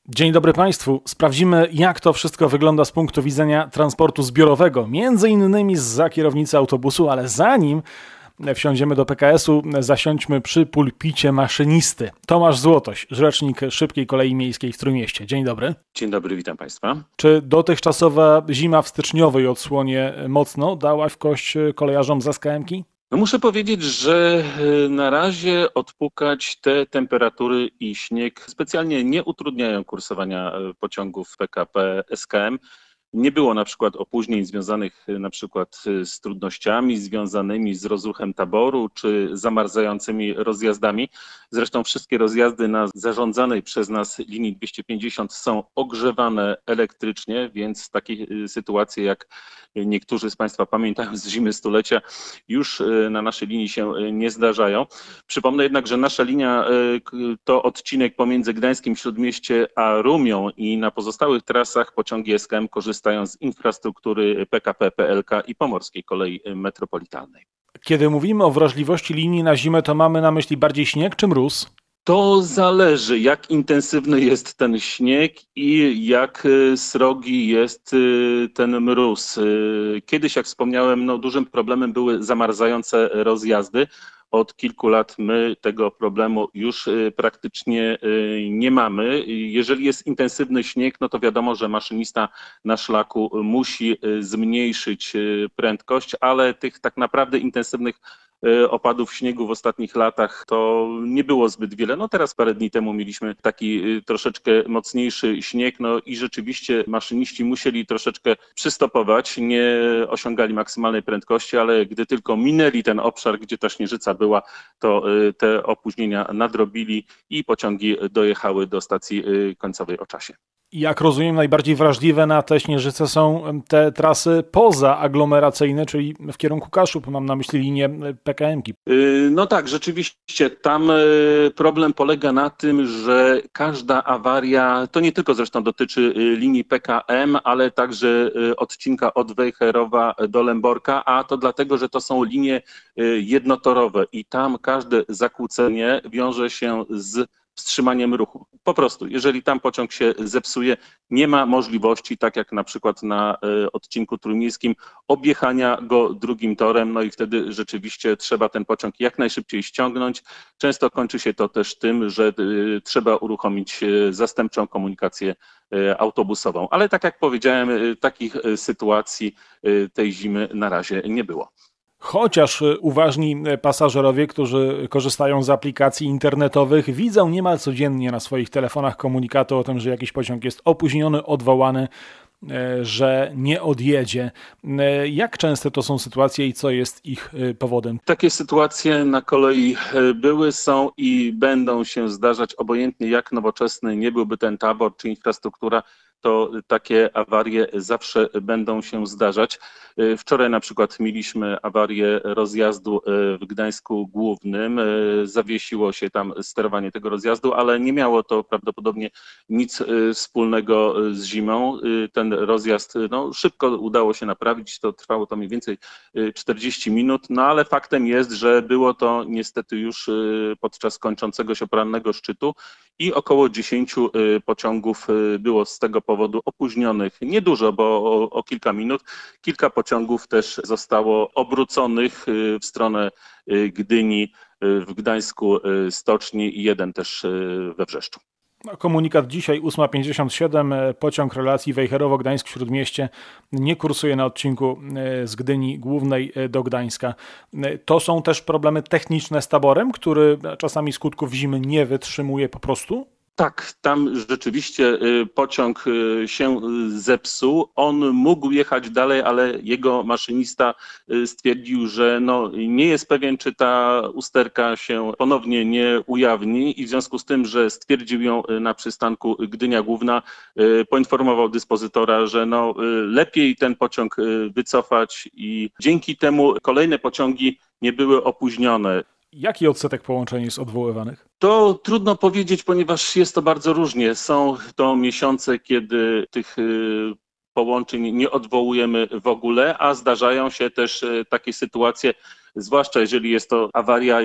Dzień dobry Państwu. Sprawdzimy, jak to wszystko wygląda z punktu widzenia transportu zbiorowego, między innymi zza kierownicy autobusu, ale zanim wsiądziemy do PKS-u, zasiądźmy przy pulpicie maszynisty. Tomasz Złotoś, rzecznik Szybkiej Kolei Miejskiej w Trójmieście. Dzień dobry. Dzień dobry, witam Państwa. Czy dotychczasowa zima w styczniowej odsłonie mocno dała w kość kolejarzom z SKM-ki? No muszę powiedzieć, że na razie odpukać te temperatury i śnieg specjalnie nie utrudniają kursowania pociągów PKP SKM. Nie było na przykład opóźnień związanych na przykład z trudnościami związanymi z rozruchem taboru czy zamarzającymi rozjazdami. Zresztą wszystkie rozjazdy na zarządzanej przez nas linii 250 są ogrzewane elektrycznie, więc takie sytuacje, jak niektórzy z Państwa pamiętają z zimy stulecia, już na naszej linii się nie zdarzają. Przypomnę jednak, że nasza linia to odcinek pomiędzy Gdańskim Śródmieście a Rumią i na pozostałych trasach pociągi SKM korzystają z infrastruktury PKP, PLK i Pomorskiej Kolei Metropolitalnej. Kiedy mówimy o wrażliwości linii na zimę, to mamy na myśli bardziej śnieg czy mróz? To zależy, jak intensywny jest ten śnieg i jak srogi jest ten mróz. Kiedyś, jak wspomniałem, dużym problemem były zamarzające rozjazdy. Od kilku lat my tego problemu już praktycznie nie mamy. Jeżeli jest intensywny śnieg, no to wiadomo, że maszynista na szlaku musi zmniejszyć prędkość, ale tych tak naprawdę intensywnych opadów śniegu w ostatnich latach to nie było zbyt wiele. No teraz parę dni temu mieliśmy taki troszeczkę mocniejszy śnieg, no i rzeczywiście maszyniści musieli troszeczkę przystopować, nie osiągali maksymalnej prędkości, ale gdy tylko minęli ten obszar, gdzie ta śnieżyca była, to te opóźnienia nadrobili i pociągi dojechały do stacji końcowej o czasie. Jak rozumiem, najbardziej wrażliwe na te śnieżyce są te trasy pozaaglomeracyjne, czyli w kierunku Kaszub, mam na myśli linię PKM-ki. No tak, rzeczywiście tam problem polega na tym, że każda awaria, to nie tylko zresztą dotyczy linii PKM, ale także odcinka od Wejherowa do Lęborka, a to dlatego, że to są linie jednotorowe i tam każde zakłócenie wiąże się z wstrzymaniem ruchu. Po prostu, jeżeli tam pociąg się zepsuje, nie ma możliwości, tak jak na przykład na odcinku trójmiejskim, objechania go drugim torem, no i wtedy rzeczywiście trzeba ten pociąg jak najszybciej ściągnąć. Często kończy się to też tym, że trzeba uruchomić zastępczą komunikację autobusową. Ale tak jak powiedziałem, takich sytuacji tej zimy na razie nie było. Chociaż uważni pasażerowie, którzy korzystają z aplikacji internetowych, widzą niemal codziennie na swoich telefonach komunikaty o tym, że jakiś pociąg jest opóźniony, odwołany, że nie odjedzie. Jak częste to są sytuacje i co jest ich powodem? Takie sytuacje na kolei były, są i będą się zdarzać, obojętnie jak nowoczesny nie byłby ten tabor czy infrastruktura, to takie awarie zawsze będą się zdarzać. Wczoraj na przykład mieliśmy awarię rozjazdu w Gdańsku Głównym. Zawiesiło się tam sterowanie tego rozjazdu, ale nie miało to prawdopodobnie nic wspólnego z zimą. Ten rozjazd szybko udało się naprawić, trwało to mniej więcej 40 minut, ale faktem jest, że było to niestety już podczas kończącego się porannego szczytu i około 10 pociągów było z tego powodu opóźnionych. Niedużo, bo o kilka minut. Kilka pociągów też zostało obróconych w stronę Gdyni, w Gdańsku Stoczni i jeden też we Wrzeszczu. Komunikat dzisiaj 8:57, pociąg relacji Wejherowo-Gdańsk-Śródmieście nie kursuje na odcinku z Gdyni Głównej do Gdańska. To są też problemy techniczne z taborem, który czasami skutków zimy nie wytrzymuje po prostu? Tak, tam rzeczywiście pociąg się zepsuł. On mógł jechać dalej, ale jego maszynista stwierdził, że nie jest pewien, czy ta usterka się ponownie nie ujawni i w związku z tym, że stwierdził ją na przystanku Gdynia Główna, poinformował dyspozytora, że lepiej ten pociąg wycofać i dzięki temu kolejne pociągi nie były opóźnione. Jaki odsetek połączeń jest odwoływanych? To trudno powiedzieć, ponieważ jest to bardzo różnie. Są to miesiące, kiedy tych połączeń nie odwołujemy w ogóle, a zdarzają się też takie sytuacje, zwłaszcza jeżeli jest to awaria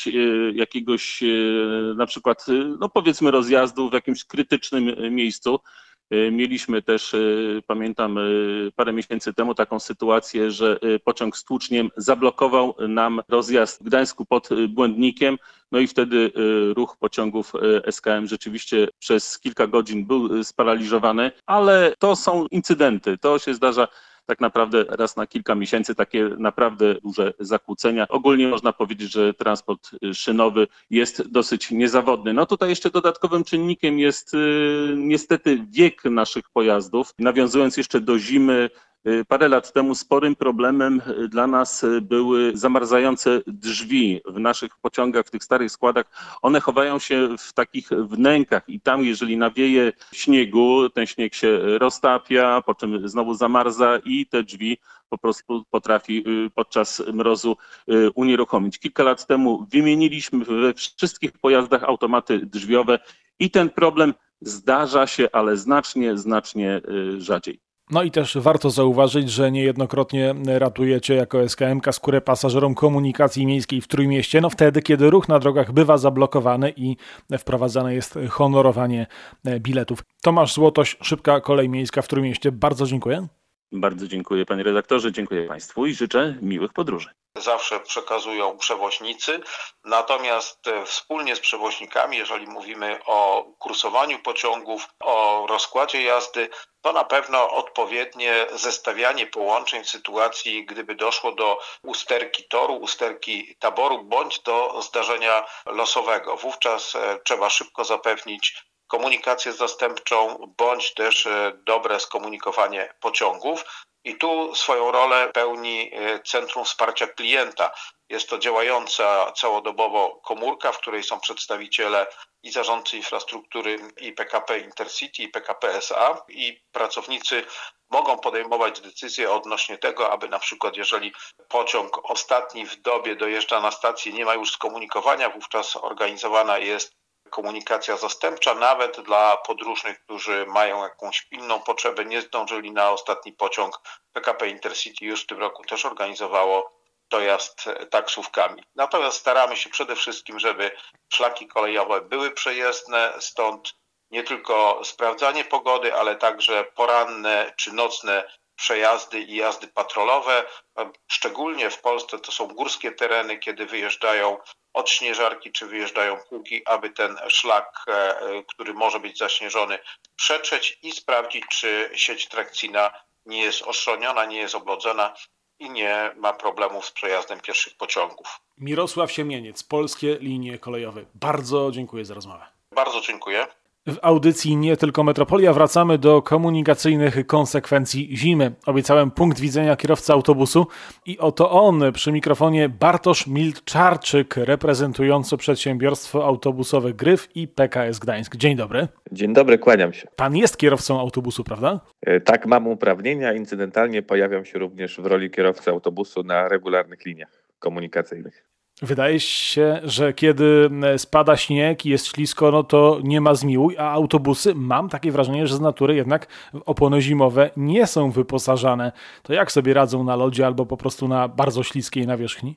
jakiegoś na przykład, no powiedzmy, rozjazdu w jakimś krytycznym miejscu. Mieliśmy też, pamiętam, parę miesięcy temu taką sytuację, że pociąg z tłuczniem zablokował nam rozjazd w Gdańsku pod Błędnikiem, no i wtedy ruch pociągów SKM rzeczywiście przez kilka godzin był sparaliżowany, ale to są incydenty, to się zdarza tak naprawdę raz na kilka miesięcy, takie naprawdę duże zakłócenia. Ogólnie można powiedzieć, że transport szynowy jest dosyć niezawodny. No tutaj jeszcze dodatkowym czynnikiem jest niestety wiek naszych pojazdów. Nawiązując jeszcze do zimy, parę lat temu sporym problemem dla nas były zamarzające drzwi w naszych pociągach, w tych starych składach. One chowają się w takich wnękach i tam, jeżeli nawieje śniegu, ten śnieg się roztapia, po czym znowu zamarza i te drzwi po prostu potrafi podczas mrozu unieruchomić. Kilka lat temu wymieniliśmy we wszystkich pojazdach automaty drzwiowe i ten problem zdarza się, ale znacznie rzadziej. No i też warto zauważyć, że niejednokrotnie ratujecie jako SKM-ka skórę pasażerom komunikacji miejskiej w Trójmieście, no wtedy, kiedy ruch na drogach bywa zablokowany i wprowadzane jest honorowanie biletów. Tomasz Złotoś, Szybka Kolej Miejska w Trójmieście. Bardzo dziękuję. Bardzo dziękuję, panie redaktorze, dziękuję państwu i życzę miłych podróży. Zawsze przekazują przewoźnicy, natomiast wspólnie z przewoźnikami, jeżeli mówimy o kursowaniu pociągów, o rozkładzie jazdy, to na pewno odpowiednie zestawianie połączeń w sytuacji, gdyby doszło do usterki toru, usterki taboru bądź do zdarzenia losowego. Wówczas trzeba szybko zapewnić komunikację zastępczą bądź też dobre skomunikowanie pociągów. I tu swoją rolę pełni Centrum Wsparcia Klienta. Jest to działająca całodobowo komórka, w której są przedstawiciele i zarządcy infrastruktury i PKP Intercity, i PKP SA i pracownicy mogą podejmować decyzje odnośnie tego, aby na przykład jeżeli pociąg ostatni w dobie dojeżdża na stację, nie ma już skomunikowania, wówczas organizowana jest komunikacja zastępcza, nawet dla podróżnych, którzy mają jakąś pilną potrzebę, nie zdążyli na ostatni pociąg. PKP Intercity już w tym roku też organizowało dojazd taksówkami. Natomiast staramy się przede wszystkim, żeby szlaki kolejowe były przejezdne, stąd nie tylko sprawdzanie pogody, ale także poranne czy nocne przejazdy i jazdy patrolowe. Szczególnie w Polsce to są górskie tereny, kiedy wyjeżdżają odśnieżarki czy wyjeżdżają pługi, aby ten szlak, który może być zaśnieżony, przetrzeć i sprawdzić, czy sieć trakcyjna nie jest oszroniona, nie jest oblodzona i nie ma problemów z przejazdem pierwszych pociągów. Mirosław Siemieniec, Polskie Linie Kolejowe. Bardzo dziękuję za rozmowę. Bardzo dziękuję. W audycji Nie Tylko Metropolia wracamy do komunikacyjnych konsekwencji zimy. Obiecałem punkt widzenia kierowcy autobusu i oto on przy mikrofonie Bartosz Milczarczyk, reprezentujący przedsiębiorstwo autobusowe Gryf i PKS Gdańsk. Dzień dobry. Dzień dobry, kłaniam się. Pan jest kierowcą autobusu, prawda? Tak, mam uprawnienia. Incydentalnie pojawiam się również w roli kierowcy autobusu na regularnych liniach komunikacyjnych. Wydaje się, że kiedy spada śnieg i jest ślisko, no to nie ma zmiłuj, a autobusy, mam takie wrażenie, że z natury jednak w opony zimowe nie są wyposażane. To jak sobie radzą na lodzie albo po prostu na bardzo śliskiej nawierzchni?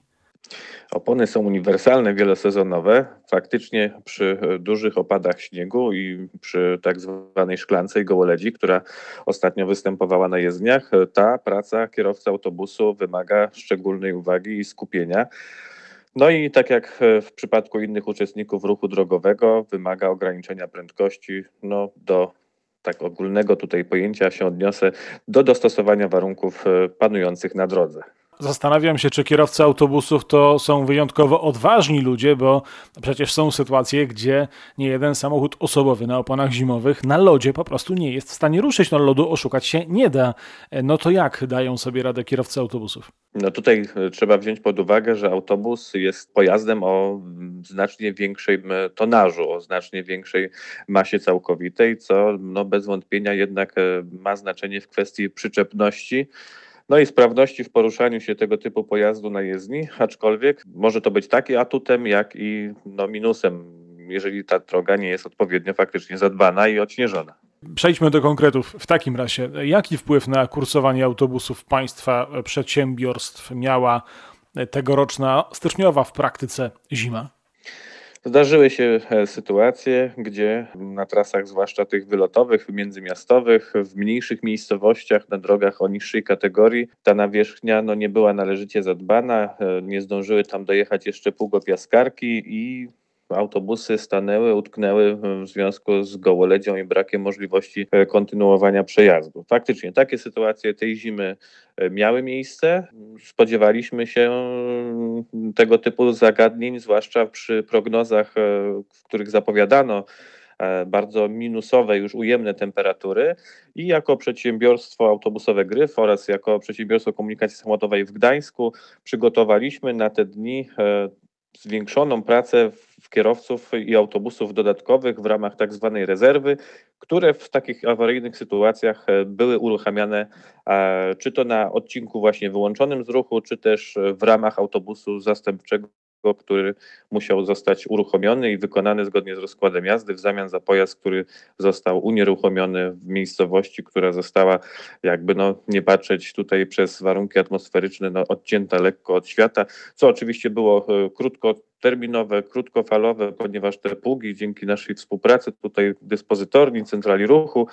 Opony są uniwersalne, wielosezonowe. Faktycznie przy dużych opadach śniegu i przy tak zwanej szklance gołoledzi, która ostatnio występowała na jezdniach, ta praca kierowcy autobusu wymaga szczególnej uwagi i skupienia. No i tak jak w przypadku innych uczestników ruchu drogowego wymaga ograniczenia prędkości, do tak ogólnego tutaj pojęcia się odniosę, do dostosowania warunków panujących na drodze. Zastanawiam się, czy kierowcy autobusów to są wyjątkowo odważni ludzie, bo przecież są sytuacje, gdzie niejeden samochód osobowy na oponach zimowych na lodzie po prostu nie jest w stanie ruszyć. No lodu oszukać się nie da. No to jak dają sobie radę kierowcy autobusów? No tutaj trzeba wziąć pod uwagę, że autobus jest pojazdem o znacznie większym tonażu, o znacznie większej masie całkowitej, co bez wątpienia jednak ma znaczenie w kwestii przyczepności. No i sprawności w poruszaniu się tego typu pojazdu na jezdni, aczkolwiek może to być taki atutem, jak i minusem, jeżeli ta droga nie jest odpowiednio faktycznie zadbana i odśnieżona. Przejdźmy do konkretów. W takim razie, jaki wpływ na kursowanie autobusów państwa przedsiębiorstw miała tegoroczna styczniowa w praktyce zima? Zdarzyły się sytuacje, gdzie na trasach, zwłaszcza tych wylotowych, międzymiastowych, w mniejszych miejscowościach, na drogach o niższej kategorii, ta nawierzchnia nie była należycie zadbana, nie zdążyły tam dojechać jeszcze pługopiaskarki i autobusy stanęły, utknęły w związku z gołoledzią i brakiem możliwości kontynuowania przejazdu. Faktycznie takie sytuacje tej zimy miały miejsce. Spodziewaliśmy się tego typu zagadnień, zwłaszcza przy prognozach, w których zapowiadano bardzo minusowe, już ujemne temperatury i jako przedsiębiorstwo autobusowe Gryf oraz jako przedsiębiorstwo komunikacji samochodowej w Gdańsku przygotowaliśmy na te dni zwiększoną pracę w kierowców i autobusów dodatkowych w ramach tak zwanej rezerwy, które w takich awaryjnych sytuacjach były uruchamiane czy to na odcinku właśnie wyłączonym z ruchu, czy też w ramach autobusu zastępczego, który musiał zostać uruchomiony i wykonany zgodnie z rozkładem jazdy w zamian za pojazd, który został unieruchomiony w miejscowości, która została jakby nie patrzeć tutaj przez warunki atmosferyczne, odcięta lekko od świata, co oczywiście było krótkoterminowe, krótkofalowe, ponieważ te pługi dzięki naszej współpracy tutaj dyspozytorni, centrali ruchu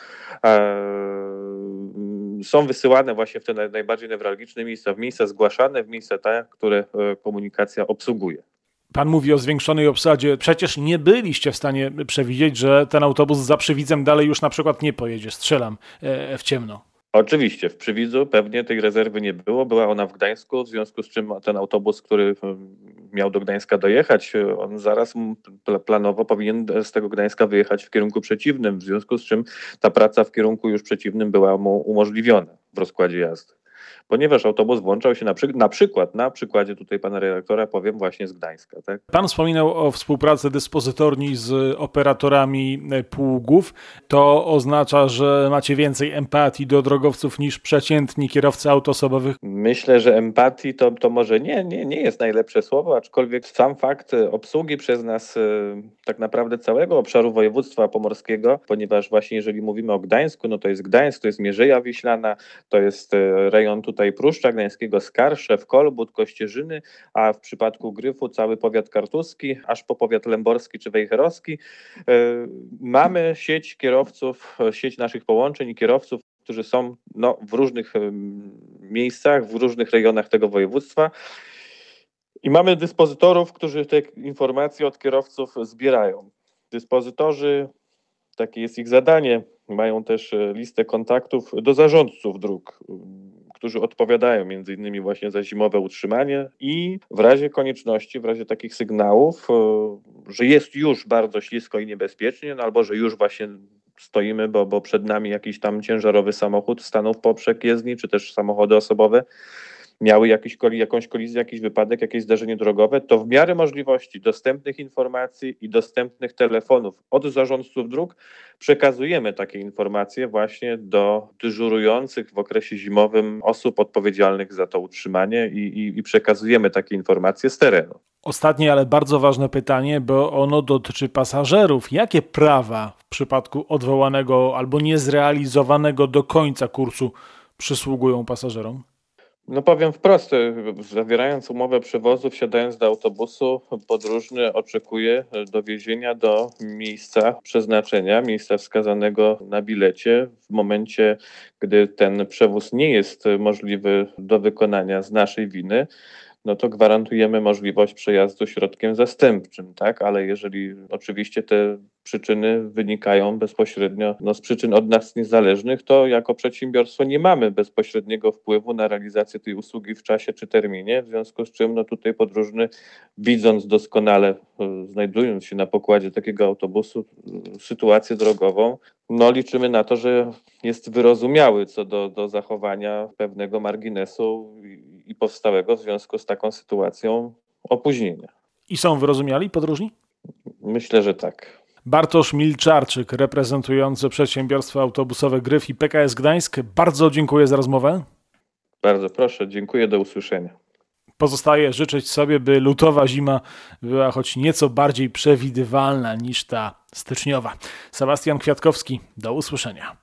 są wysyłane właśnie w te najbardziej newralgiczne miejsca, w miejsca zgłaszane, w miejsca te, które komunikacja obsługuje. Pan mówi o zwiększonej obsadzie. Przecież nie byliście w stanie przewidzieć, że ten autobus za Przywidzem dalej już na przykład nie pojedzie, strzelam, w ciemno. Oczywiście, w Przywidzu pewnie tej rezerwy nie było, była ona w Gdańsku, w związku z czym ten autobus, który miał do Gdańska dojechać, on zaraz planowo powinien z tego Gdańska wyjechać w kierunku przeciwnym, w związku z czym ta praca w kierunku już przeciwnym była mu umożliwiona w rozkładzie jazdy. Ponieważ autobus włączał się na przykładzie tutaj pana redaktora powiem właśnie z Gdańska. Tak? Pan wspominał o współpracy dyspozytorni z operatorami pługów. To oznacza, że macie więcej empatii do drogowców niż przeciętni kierowcy aut osobowych? Myślę, że empatii to może nie jest najlepsze słowo, aczkolwiek sam fakt obsługi przez nas tak naprawdę całego obszaru województwa pomorskiego, ponieważ właśnie jeżeli mówimy o Gdańsku, to jest Gdańsk, to jest Mierzeja Wiślana, to jest rejon tutaj Pruszcza Gdańskiego, Skarszew, Kolbut, Kościerzyny, a w przypadku Gryfu cały powiat kartuski, aż po powiat lęborski czy wejherowski. Mamy sieć kierowców, sieć naszych połączeń i kierowców, którzy są w różnych miejscach, w różnych rejonach tego województwa. I mamy dyspozytorów, którzy te informacje od kierowców zbierają. Dyspozytorzy, takie jest ich zadanie, mają też listę kontaktów do zarządców dróg, którzy odpowiadają między innymi właśnie za zimowe utrzymanie i w razie konieczności, w razie takich sygnałów, że jest już bardzo ślisko i niebezpiecznie, albo że już właśnie stoimy, bo przed nami jakiś tam ciężarowy samochód stanął w poprzek jezdni, czy też samochody osobowe miały jakąś kolizję, jakiś wypadek, jakieś zdarzenie drogowe, to w miarę możliwości dostępnych informacji i dostępnych telefonów od zarządców dróg przekazujemy takie informacje właśnie do dyżurujących w okresie zimowym osób odpowiedzialnych za to utrzymanie i przekazujemy takie informacje z terenu. Ostatnie, ale bardzo ważne pytanie, bo ono dotyczy pasażerów. Jakie prawa w przypadku odwołanego albo niezrealizowanego do końca kursu przysługują pasażerom? Powiem wprost, zawierając umowę przewozu, wsiadając do autobusu, podróżny oczekuje dowiezienia do miejsca przeznaczenia, miejsca wskazanego na bilecie. W momencie, gdy ten przewóz nie jest możliwy do wykonania z naszej winy, to gwarantujemy możliwość przejazdu środkiem zastępczym, tak? Ale jeżeli oczywiście te przyczyny wynikają bezpośrednio z przyczyn od nas niezależnych, to jako przedsiębiorstwo nie mamy bezpośredniego wpływu na realizację tej usługi w czasie czy terminie, w związku z czym tutaj podróżny, widząc doskonale, znajdując się na pokładzie takiego autobusu, sytuację drogową, liczymy na to, że jest wyrozumiały co do zachowania pewnego marginesu i powstałego w związku z taką sytuacją opóźnienia. I są wyrozumiali podróżni? Myślę, że tak. Bartosz Milczarczyk, reprezentujący przedsiębiorstwo autobusowe Gryf i PKS Gdańsk. Bardzo dziękuję za rozmowę. Bardzo proszę, dziękuję, do usłyszenia. Pozostaje życzyć sobie, by lutowa zima była choć nieco bardziej przewidywalna niż ta styczniowa. Sebastian Kwiatkowski, do usłyszenia.